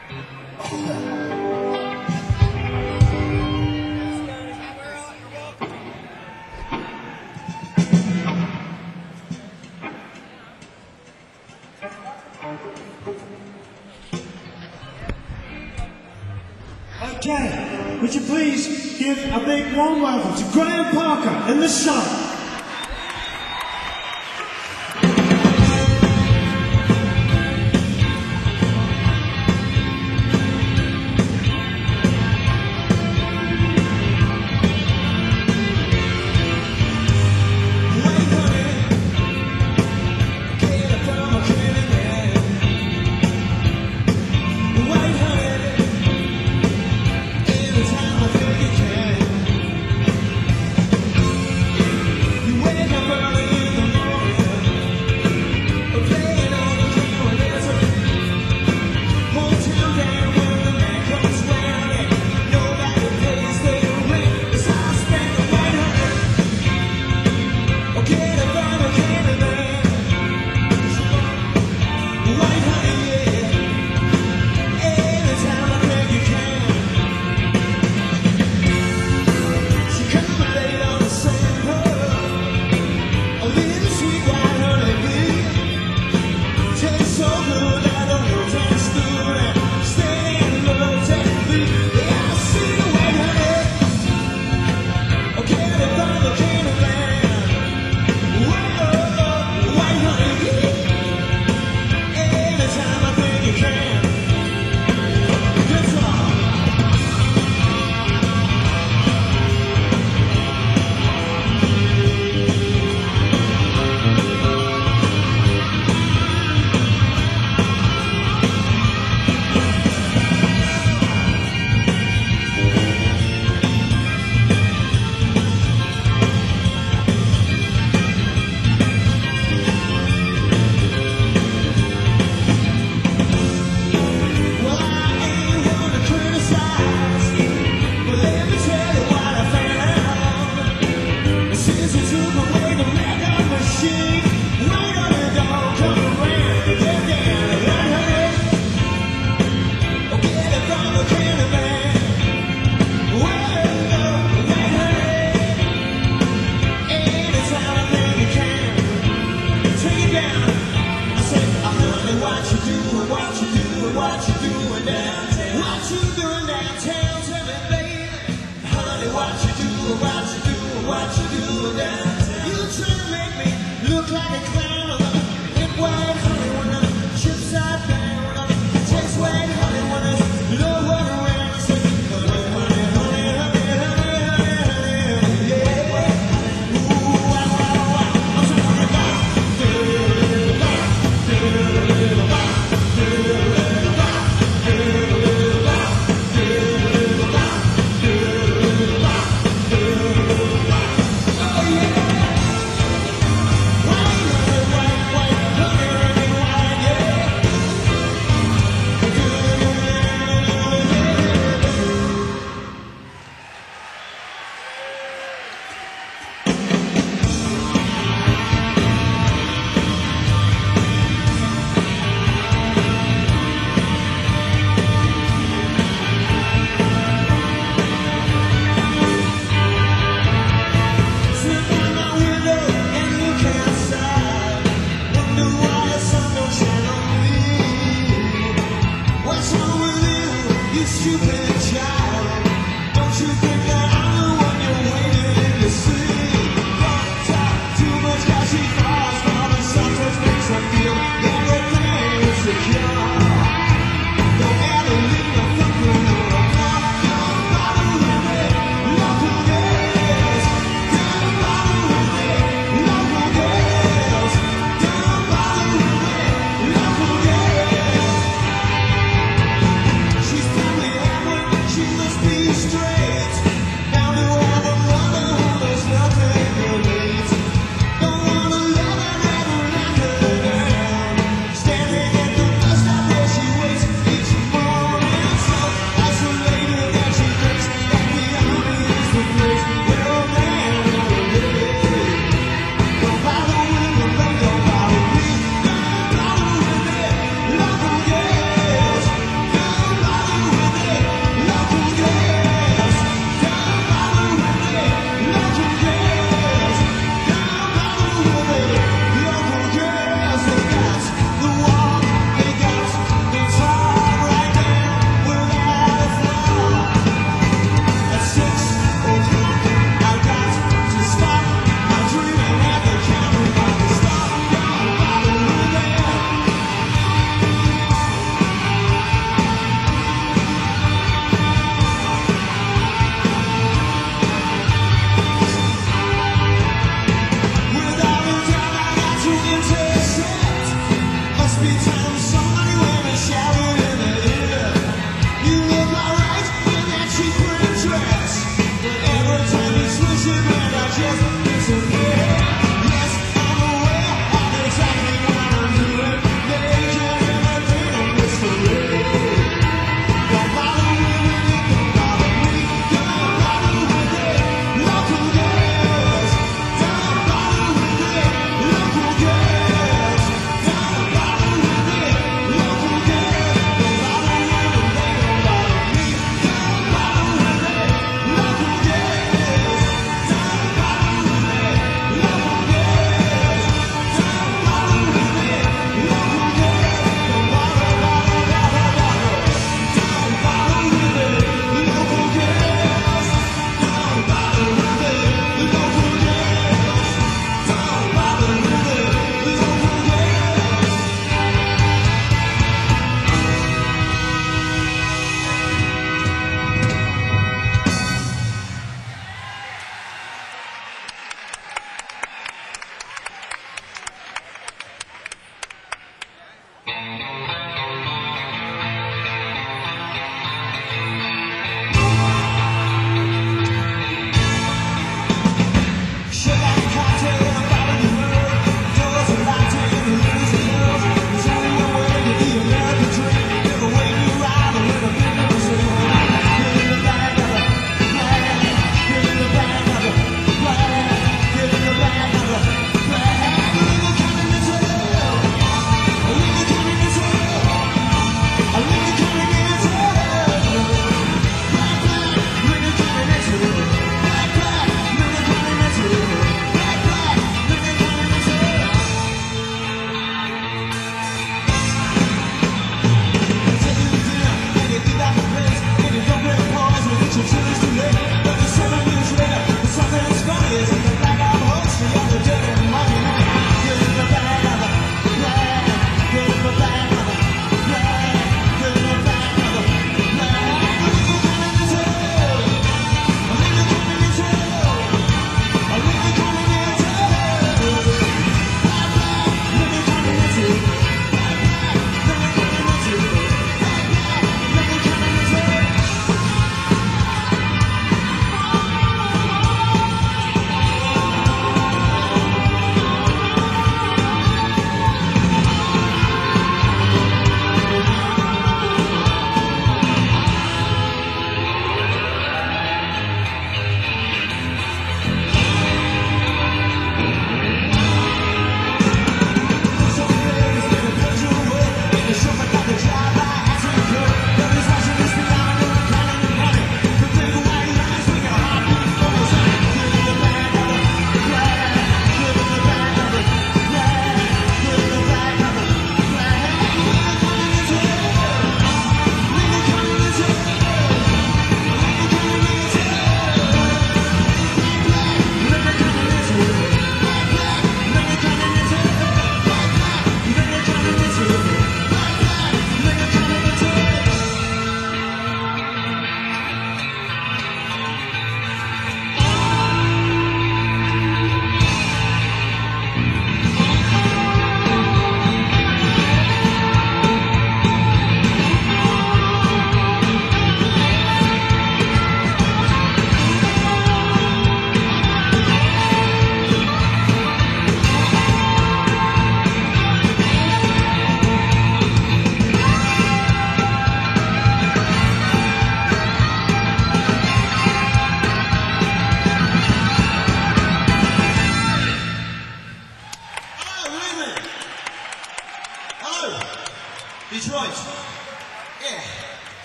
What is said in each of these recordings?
Okay, would you please give a big warm welcome to Graham Parker and the Sun. Straight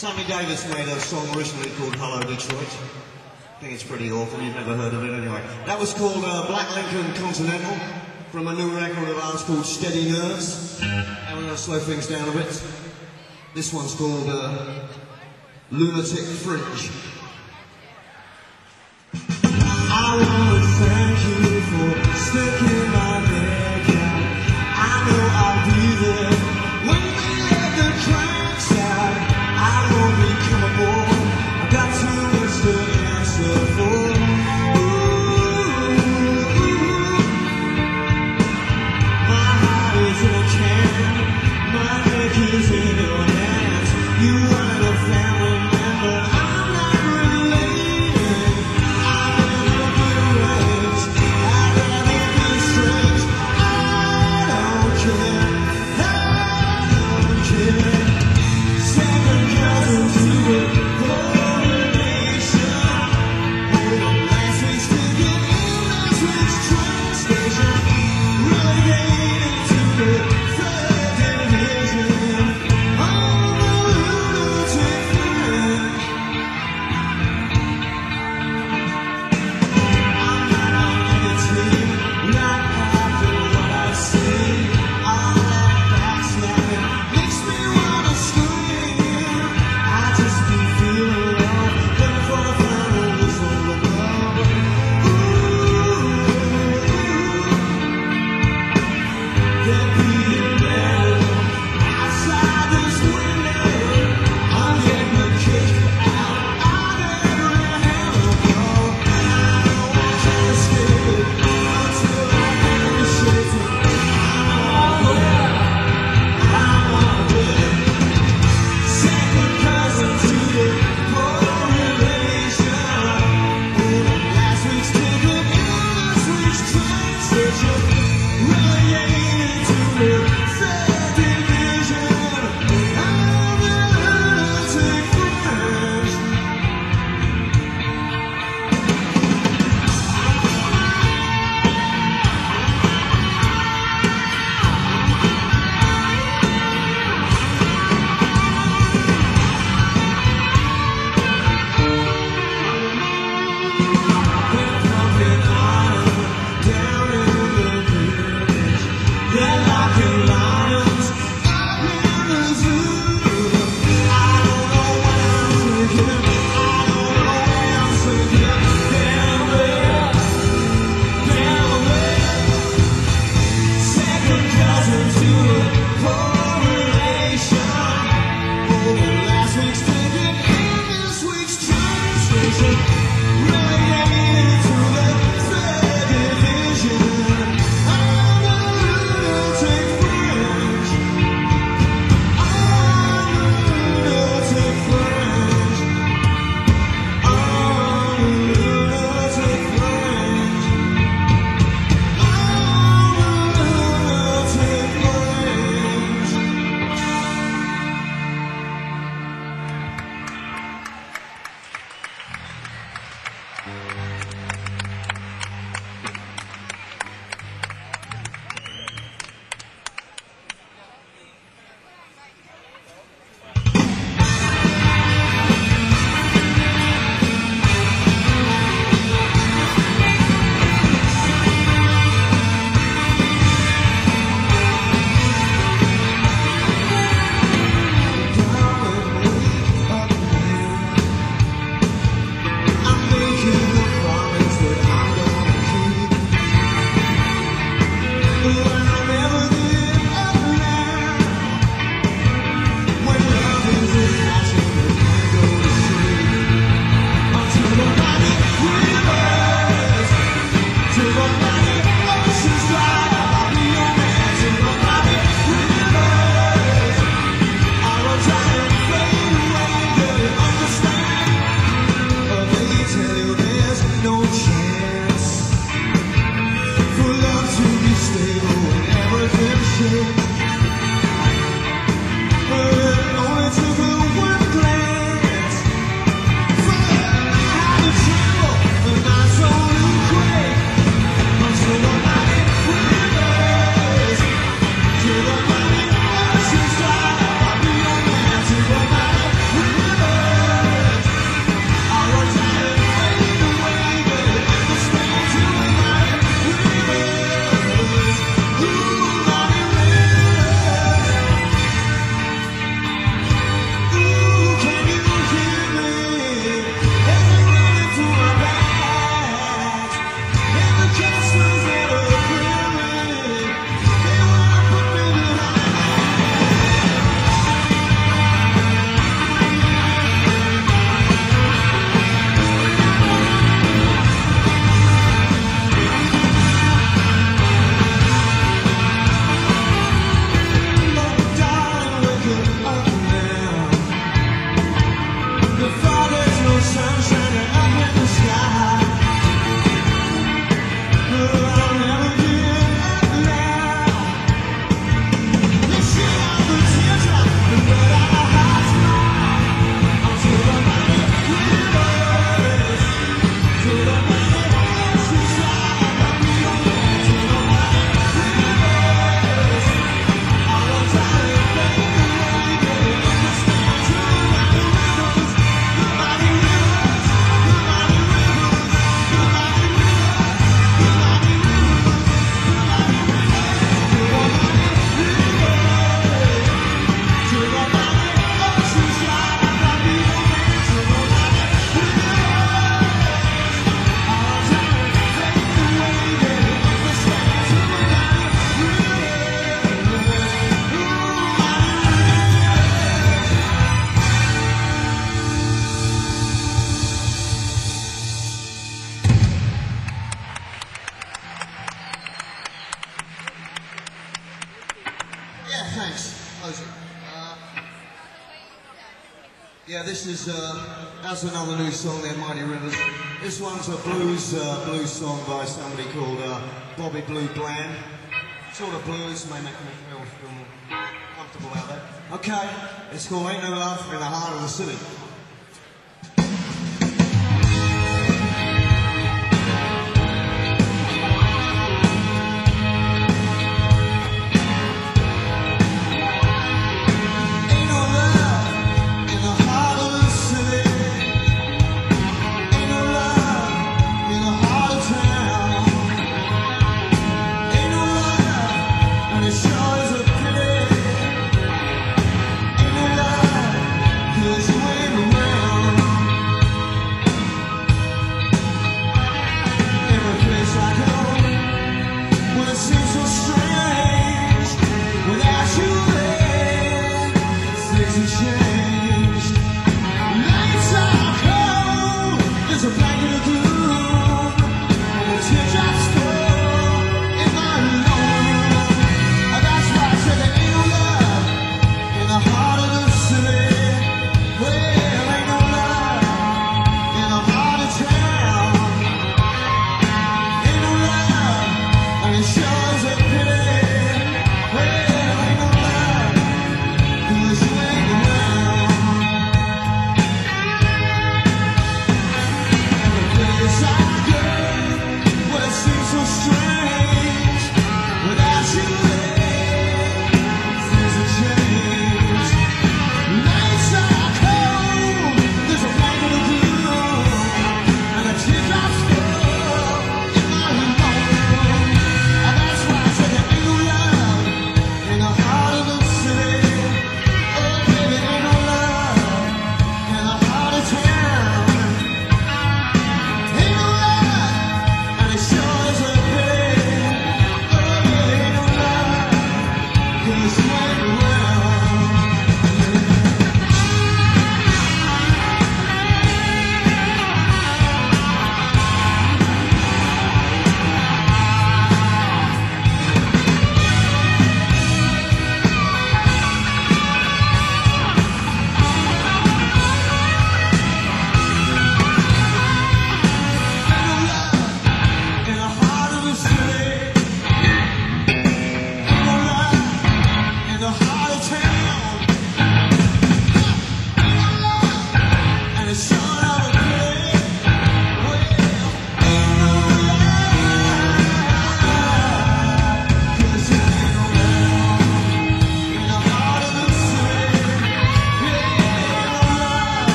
Sammy Davis made a song originally called Hello Detroit. I think it's pretty awful, you've never heard of it anyway. That was called Black Lincoln Continental, from a new record of ours called Steady Nerves. And we're going to slow things down a bit. This one's called Lunatic Fringe. I want to thank you for sticking my neck out. I know I'll be there when we let the cracks out. I won't be coming home. I've got too much to answer for. My heart is in a can. My neck is in your hands. You weren't a family member. I'm not related. I'm in a good range. I'd rather be strange. I don't care. I don't care. Second cousin to the coronation. Hold on, last week's ticket in last week's train station. Relegated to the third division. I'm a lunatic friend. I'm not on any team, not after what I've seen. All that backslapping makes me wanna scream. I just be feeling low, looking for the final whistle to blow. They're beating down outside this window. I'm getting a kick out of every hell. I know I can't escape it until I appreciate it. I'm on it. Second cousin to the correlation. Hold on, last week's ticket in this week's train station. Relegated to the third division. I'm a lunatic friend. They're pumping iron down in the village. They're locking lions up in the zoo. I don't know what I'm thinking. I don't know what I'm thinking. Down there, down there. Second cousin to the correlation. Holding last week's ticket in this week's train station. Relegated to the third division. I'm a lunatic friend. I'm a lunatic friend. I'm a lunatic friend. I'm a lunatic friend. Yeah, this is that's another new song there, Mighty Rivers. This one's a blues song by somebody called Bobby Blue Bland. Sort of blues, may make me feel more comfortable out there. Okay, it's called Ain't No Love in the Heart of the City.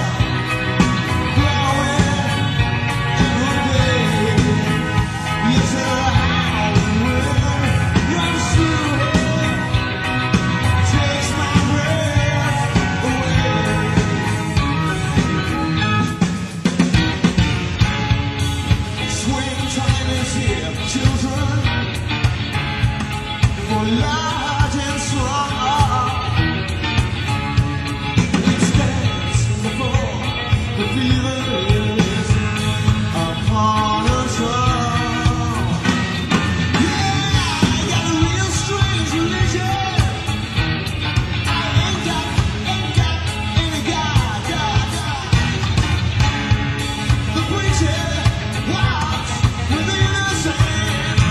Yes, is here, children, for large and small. It stands before the fever is upon us all. Yeah, I got a real strange religion. I ain't got any God. The preacher walks with the innocent.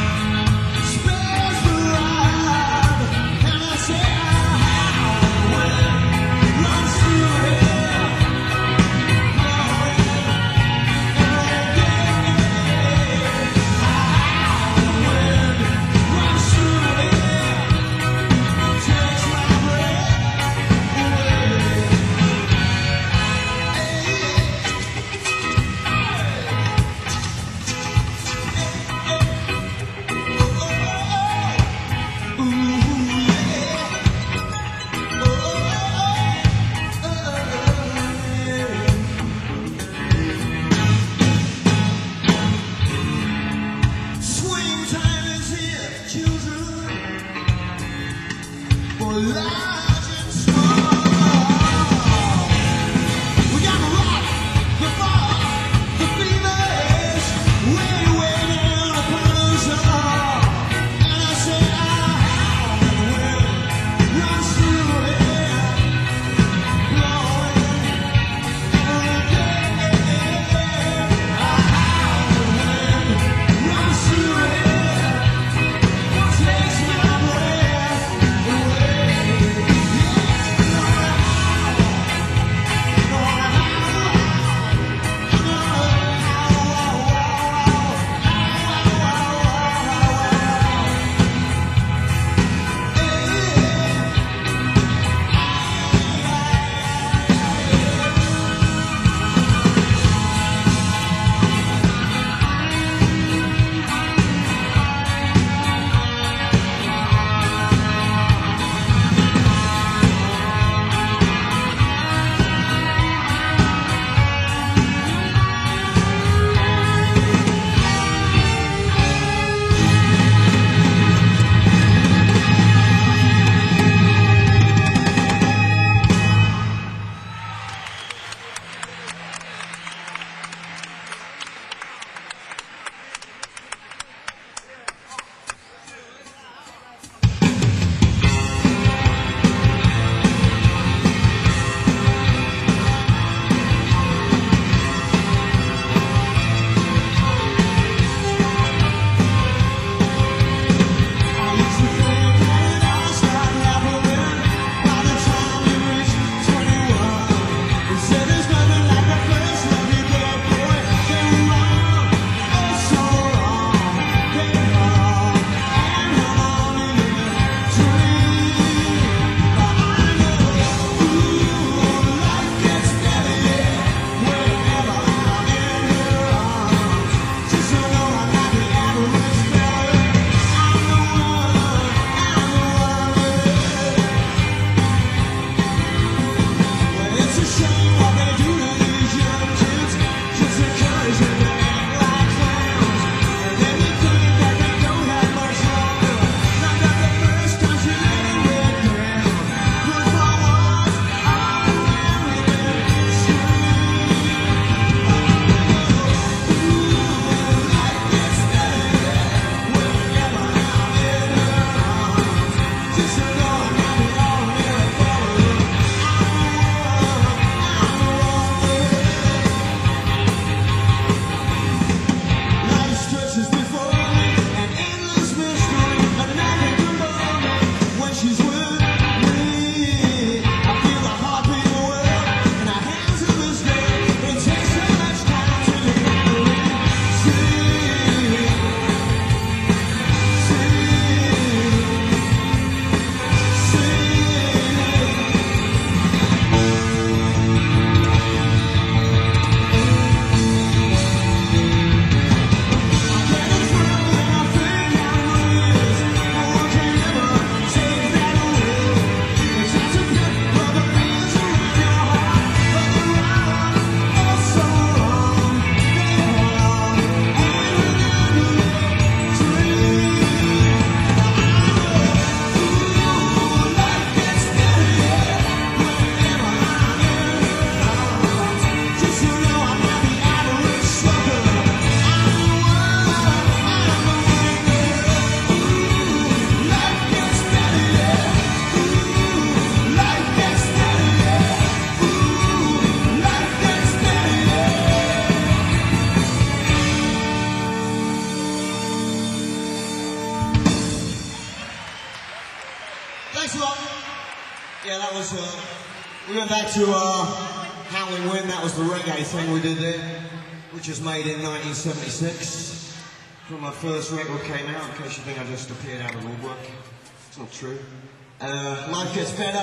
that was, we went back to Howling Wind. That was the reggae thing we did there, which was made in 1976. When my first record came out, in case you think I just appeared out of woodwork. It's not true. Life Gets Better.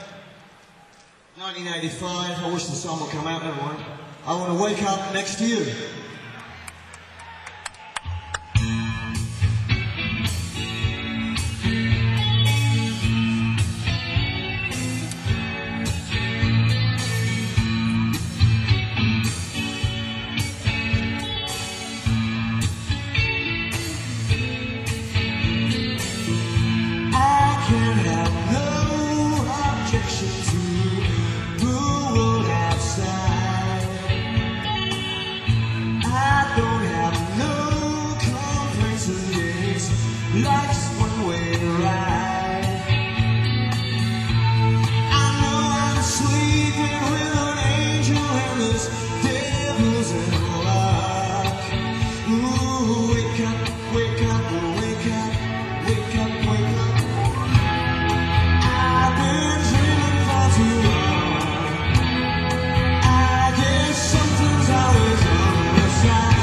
1985. I wish the song would come out, never mind. I Want to Wake Up Next to You. Life's one-way ride. I know I'm sleeping with an angel and there's devils in luck. Ooh, wake up, wake up, wake up, wake up, wake up. I've been dreaming for too long. I guess something's always on the side.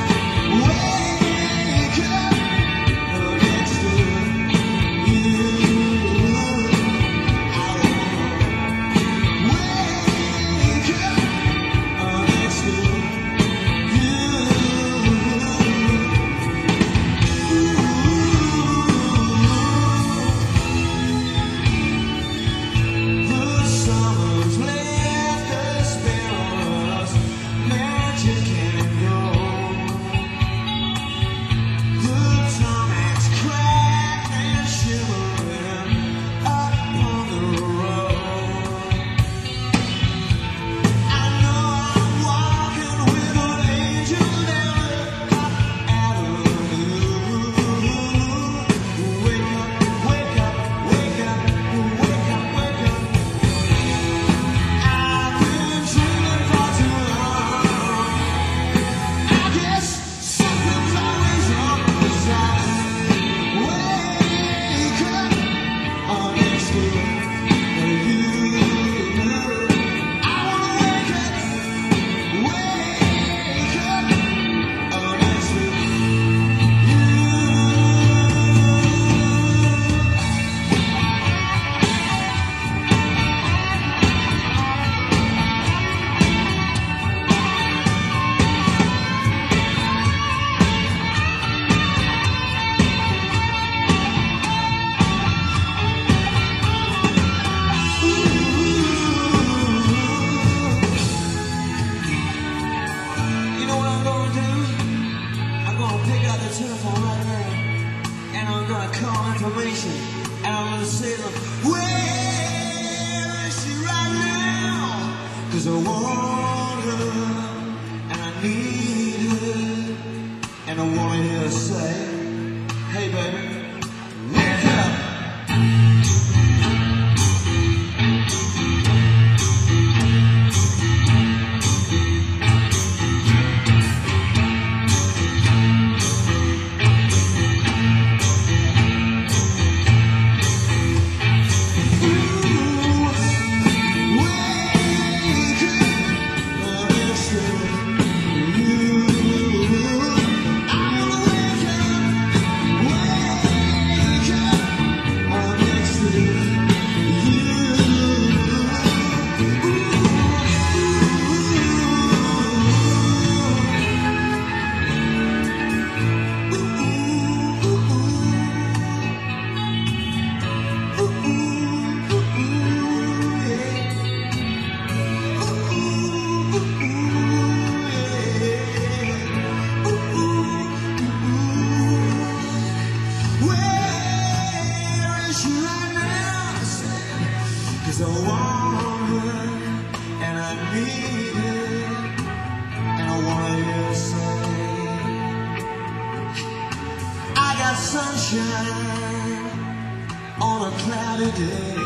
Wake up. Telephone right now, and I'm gonna call information, and I'm gonna say, look, where is she right now? 'Cause I want her, and I need her, and I want to hear her say, hey baby, wake up. Cause I want her, and I need her, and I want to hear her say, I got sunshine on a cloudy day.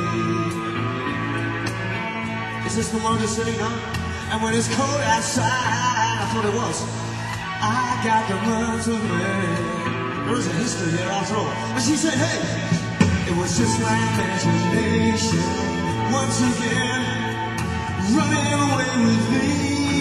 Is this the one to sing, huh? And when it's cold outside, I thought it was, I got the month of May. There is a history here after all. But she said, hey, it was just my imagination. once again, running away with me.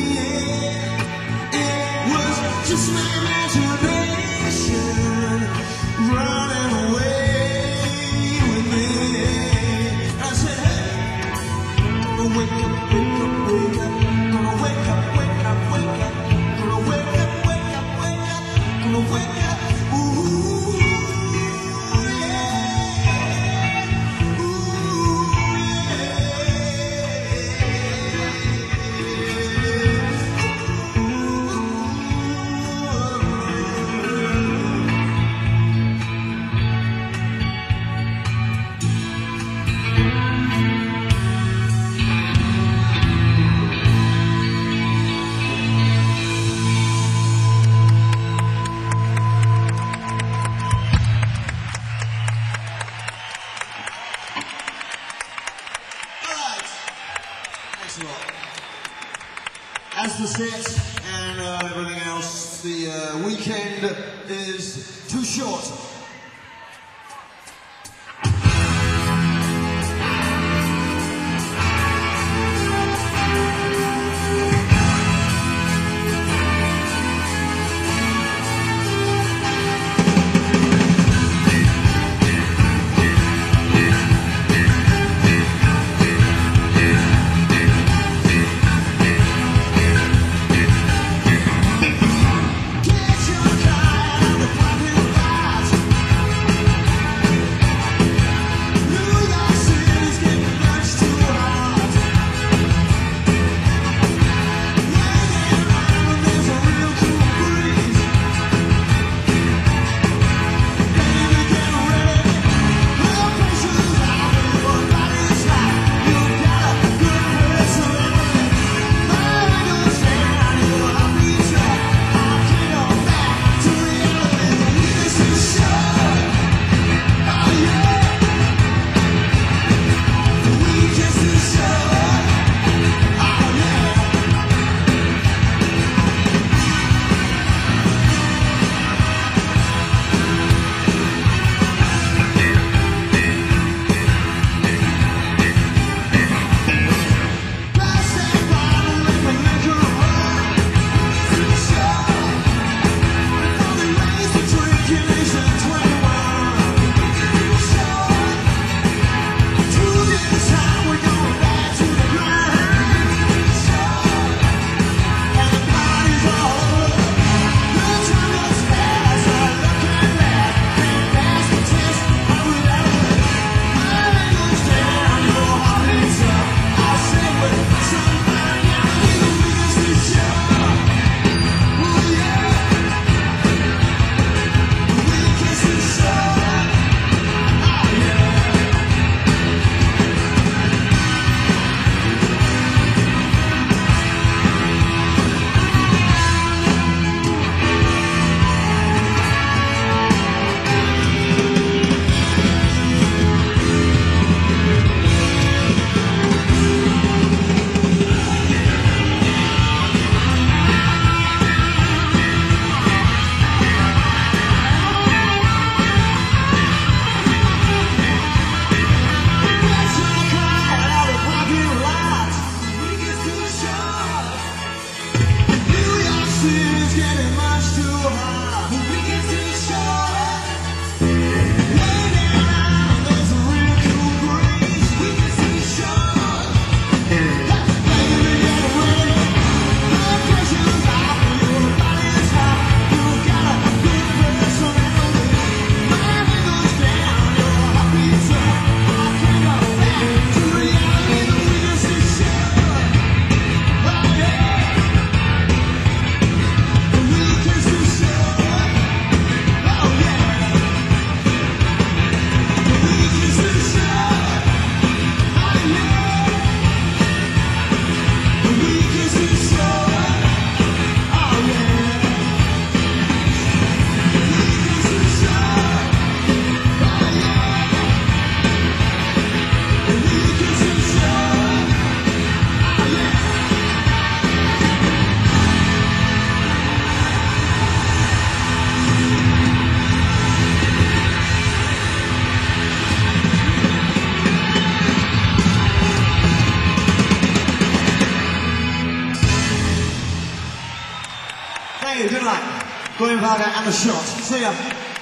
It was just my imagination running away with me. I said, hey, gonna wake up, wake up, wake up, gonna wake up, wake up, wake up, gonna wake up, wake up, wake up, gonna wake up. Ooh, yeah. Ooh, Thanks a lot. As the set and everything else, the weekend is too short. Get your car out of the parking lot. Graham Parker and the Shot. See ya.